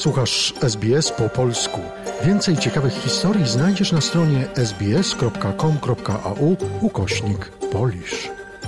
Słuchasz SBS po polsku. Więcej ciekawych historii znajdziesz na stronie sbs.com.au/Polish.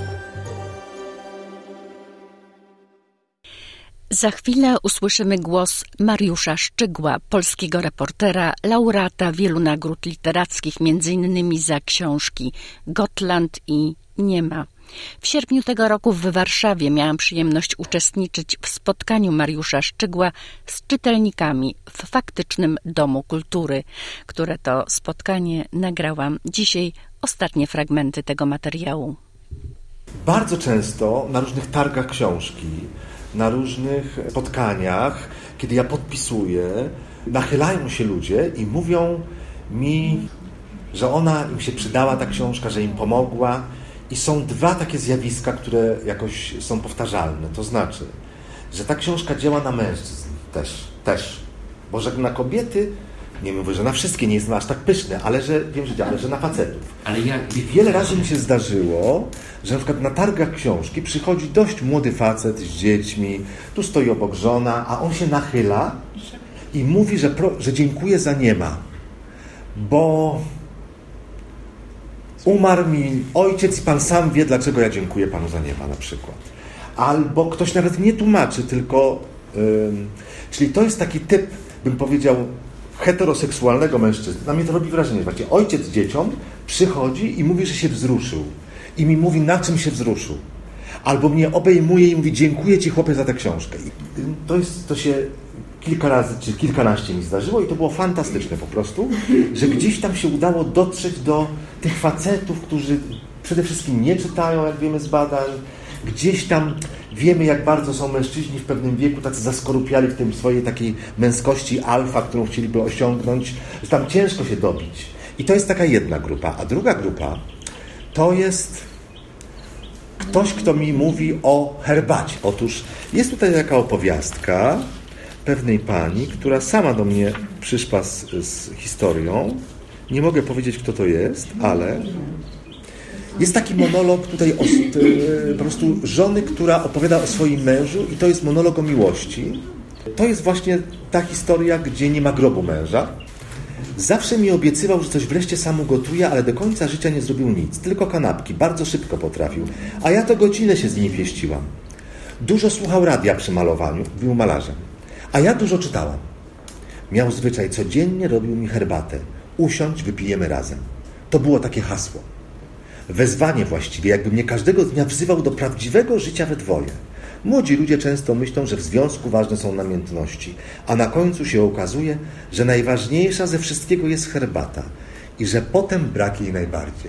Za chwilę usłyszymy głos Mariusza Szczygła, polskiego reportera, laureata wielu nagród literackich, m.in. za książki Gotland i Niema. W sierpniu tego roku w Warszawie miałam przyjemność uczestniczyć w spotkaniu Mariusza Szczygła z czytelnikami w faktycznym Domu Kultury, które to spotkanie nagrałam. Dzisiaj ostatnie fragmenty tego materiału. Bardzo często na różnych targach książki, na różnych spotkaniach, kiedy ja podpisuję, nachylają się ludzie i mówią mi, że im się przydała ta książka, że im pomogła. I są dwa takie zjawiska, które jakoś są powtarzalne. To znaczy, że ta książka działa na mężczyzn też. Bo że na kobiety, nie mówię, że na wszystkie, nie jestem aż tak pyszny, ale że wiem, że działa, że na facetów. I wiele razy mi się zdarzyło, że na przykład na targach książki przychodzi dość młody facet z dziećmi, tu stoi obok żona, a on się nachyla i mówi, że dziękuję za Niema, bo umarł mi ojciec i pan sam wie, dlaczego ja dziękuję panu za Niema na przykład. Albo ktoś nawet nie tłumaczy, tylko... czyli to jest taki typ, bym powiedział, heteroseksualnego mężczyzny. Na mnie to robi wrażenie. Właśnie ojciec dzieciom przychodzi i mówi, że się wzruszył. I mi mówi, na czym się wzruszył. Albo mnie obejmuje i mówi, dziękuję ci, chłopie, za tę książkę. I to się kilka razy, czy kilkanaście mi zdarzyło i to było fantastyczne po prostu, że gdzieś tam się udało dotrzeć do tych facetów, którzy przede wszystkim nie czytają, jak wiemy z badań. Gdzieś tam wiemy, jak bardzo są mężczyźni w pewnym wieku tacy zaskorupiali w tym swojej takiej męskości alfa, którą chcieliby osiągnąć, że tam ciężko się dobić. I to jest taka jedna grupa. A druga grupa to jest ktoś, kto mi mówi o herbacie. Otóż jest tutaj taka opowiastka pewnej pani, która sama do mnie przyszła z historią. Nie mogę powiedzieć, kto to jest, ale jest taki monolog tutaj po prostu żony, która opowiada o swoim mężu i to jest monolog o miłości. To jest właśnie ta historia, gdzie nie ma grobu męża. Zawsze mi obiecywał, że coś wreszcie sam ugotuje, ale do końca życia nie zrobił nic. Tylko kanapki, bardzo szybko potrafił. A ja to godzinę się z nimi pieściłam. Dużo słuchał radia przy malowaniu, był malarzem. A ja dużo czytałam. Miał zwyczaj, codziennie robił mi herbatę. Usiądź, wypijemy razem. To było takie hasło. Wezwanie właściwie, jakby mnie każdego dnia wzywał do prawdziwego życia we dwoje. Młodzi ludzie często myślą, że w związku ważne są namiętności, a na końcu się okazuje, że najważniejsza ze wszystkiego jest herbata i że potem brak jej najbardziej.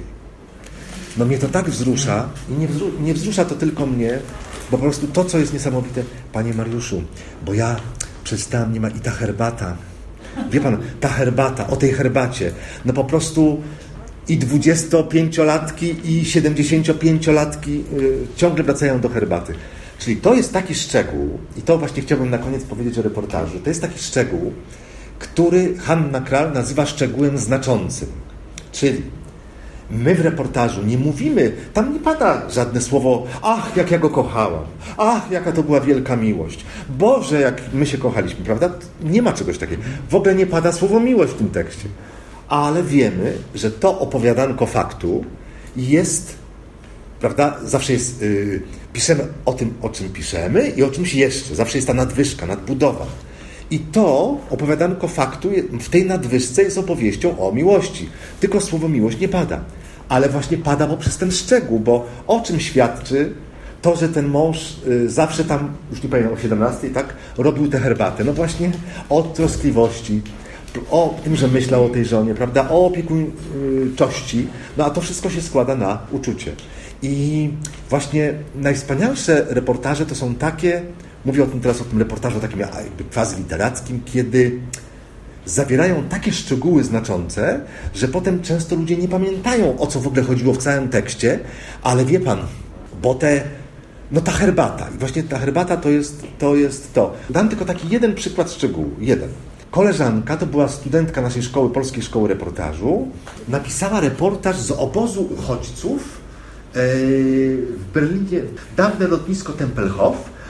No mnie to tak wzrusza i nie wzrusza to tylko mnie, bo po prostu to, co jest niesamowite, panie Mariuszu, bo ja przeczytałem Niema i ta herbata, wie pan, ta herbata, o tej herbacie, no po prostu i 25-latki i 75-latki ciągle wracają do herbaty. Czyli to jest taki szczegół, i to właśnie chciałbym na koniec powiedzieć o reportażu, to jest taki szczegół, który Hanna Kral nazywa szczegółem znaczącym. Czyli my w reportażu nie mówimy, tam nie pada żadne słowo, ach, jak ja go kochałam, ach, jaka to była wielka miłość, Boże, jak my się kochaliśmy, prawda? Nie ma czegoś takiego. W ogóle nie pada słowo miłość w tym tekście. Ale wiemy, że to opowiadanko faktu jest, prawda, zawsze jest, piszemy o tym, o czym piszemy i o czymś jeszcze. Zawsze jest ta nadwyżka, nadbudowa. I to opowiadanko faktu w tej nadwyżce jest opowieścią o miłości. Tylko słowo miłość nie pada. Ale właśnie pada poprzez ten szczegół, bo o czym świadczy to, że ten mąż zawsze tam, już nie pamiętam, o 17, tak, robił tę herbatę. No właśnie o troskliwości, o tym, że myślał o tej żonie, prawda, o opiekuńczości, no a to wszystko się składa na uczucie. I właśnie najwspanialsze reportaże to są takie, mówię teraz o tym reportażu takim jakby quasi literackim, kiedy zawierają takie szczegóły znaczące, że potem często ludzie nie pamiętają, o co w ogóle chodziło w całym tekście, ale wie pan, bo ta herbata, i właśnie ta herbata to jest to. Dam tylko taki jeden przykład szczegółu, jeden. Koleżanka, to była studentka naszej szkoły, Polskiej Szkoły Reportażu, napisała reportaż z obozu uchodźców w Berlinie, dawne lotnisko Tempelhof,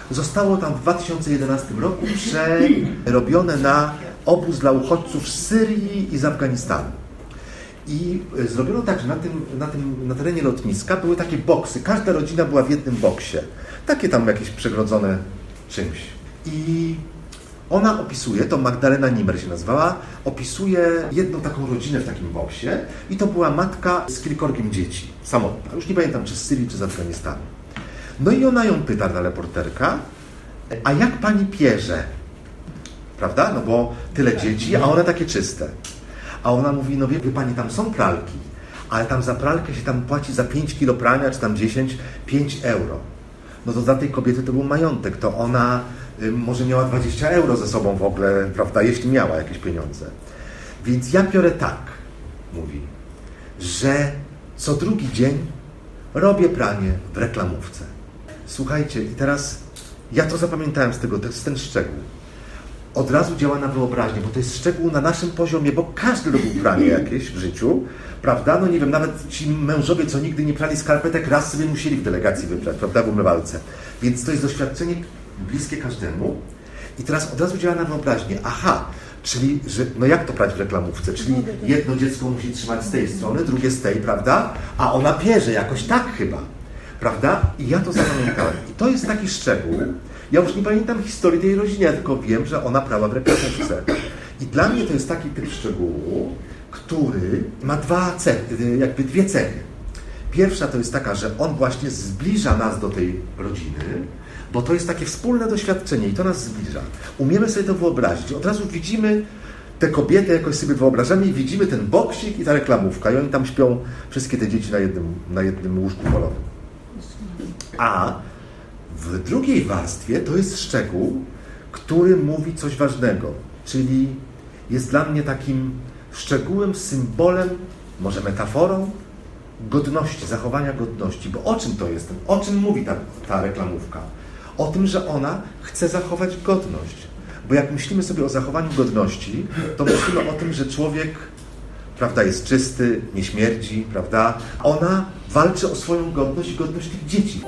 zostało tam w 2011 roku przerobione na obóz dla uchodźców z Syrii i z Afganistanu. I zrobiono tak, że na terenie lotniska były takie boksy. Każda rodzina była w jednym boksie. Takie tam jakieś przegrodzone czymś. I ona opisuje, to Magdalena Nimmer się nazywała, opisuje jedną taką rodzinę w takim boksie i to była matka z kilkorgiem dzieci, samotna. Już nie pamiętam, czy z Syrii, czy z Afganistanu. No i ona ją pyta, ta reporterka, a jak pani pierze? Prawda? No bo tyle dzieci, a one takie czyste. A ona mówi, no wie pani, tam są pralki, ale tam za pralkę się tam płaci za 5 kilo prania, czy tam 10, 5 euro. No to dla tej kobiety to był majątek, to ona może miała 20 euro ze sobą w ogóle, prawda, jeśli miała jakieś pieniądze. Więc ja biorę tak, mówi, że co drugi dzień robię pranie w reklamówce. Słuchajcie, i teraz ja to zapamiętałem z tego, to jest ten szczegół. Od razu działa na wyobraźnię, bo to jest szczegół na naszym poziomie, bo każdy robił pranie jakieś w życiu, prawda? No nie wiem, nawet ci mężowie, co nigdy nie prali skarpetek, raz sobie musieli w delegacji wyprać, prawda, w umywalce. Więc to jest doświadczenie bliskie każdemu. I teraz od razu działa na wyobraźnię. Aha, czyli, że, no jak to prać w reklamówce? Czyli jedno dziecko musi trzymać z tej strony, drugie z tej, prawda? A ona pierze jakoś tak chyba, prawda? I ja to zapamiętałem. I to jest taki szczegół. Ja już nie pamiętam historii tej rodziny, ja tylko wiem, że ona prała w reklamówce. I dla mnie to jest taki typ szczegółu, który ma dwie cechy. Pierwsza to jest taka, że on właśnie zbliża nas do tej rodziny, bo to jest takie wspólne doświadczenie i to nas zbliża. Umiemy sobie to wyobrazić. Od razu widzimy tę kobietę, jakoś sobie wyobrażamy i widzimy ten boksik i ta reklamówka. I oni tam śpią, wszystkie te dzieci na jednym łóżku polowym. A w drugiej warstwie to jest szczegół, który mówi coś ważnego. Czyli jest dla mnie takim szczegółem, symbolem, może metaforą godności, zachowania godności. Bo o czym to jest? O czym mówi ta reklamówka? O tym, że ona chce zachować godność. Bo jak myślimy sobie o zachowaniu godności, to myślimy o tym, że człowiek, prawda, jest czysty, nie śmierdzi, prawda? Ona walczy o swoją godność i godność tych dzieci.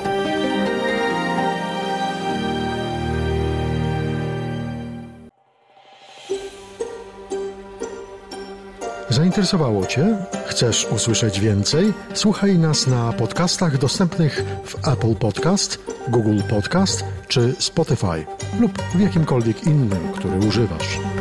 Zainteresowało Cię? Chcesz usłyszeć więcej? Słuchaj nas na podcastach dostępnych w Apple Podcast, Google Podcast czy Spotify lub w jakimkolwiek innym, który używasz.